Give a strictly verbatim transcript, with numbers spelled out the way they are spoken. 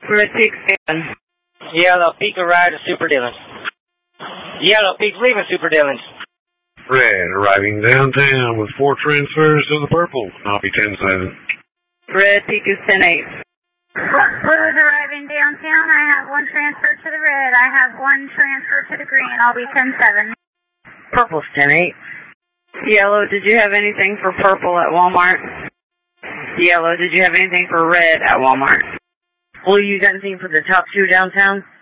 Red Peak seven. Yellow Peak arrived at Super Dillon's. Yellow Peak leaving Super Dillon's. Red arriving downtown with four transfers to the purple. I'll be ten seven. Red Peak is ten eight. Blue's arriving downtown. I have one transfer to the red. I have one transfer to the green. I'll be ten seven. Purple's ten eight. Yellow, did you have anything for purple at Walmart? Yellow, did you have anything for red at Walmart? Blue, you got anything for the top two downtown?